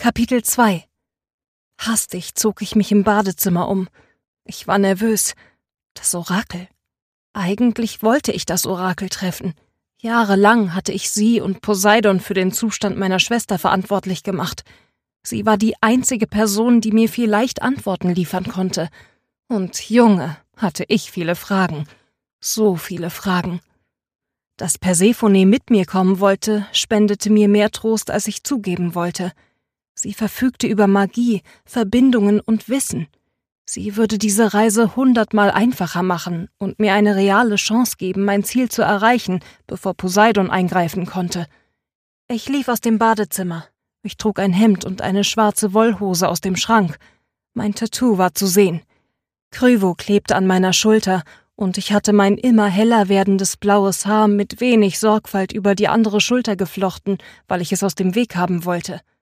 Kapitel 2. Hastig zog ich mich im Badezimmer um. Ich war nervös. Das Orakel. Eigentlich wollte ich das Orakel treffen. Jahrelang hatte ich sie und Poseidon für den Zustand meiner Schwester verantwortlich gemacht. Sie war die einzige Person, die mir vielleicht Antworten liefern konnte. Und Junge, hatte ich viele Fragen. So viele Fragen. Dass Persephone mit mir kommen wollte, spendete mir mehr Trost, als ich zugeben wollte. Sie verfügte über Magie, Verbindungen und Wissen. Sie würde diese Reise 100-mal einfacher machen und mir eine reale Chance geben, mein Ziel zu erreichen, bevor Poseidon eingreifen konnte. Ich lief aus dem Badezimmer. Ich trug ein Hemd und eine schwarze Wollhose aus dem Schrank. Mein Tattoo war zu sehen. Kryvo klebte an meiner Schulter und ich hatte mein immer heller werdendes blaues Haar mit wenig Sorgfalt über die andere Schulter geflochten, weil ich es aus dem Weg haben wollte.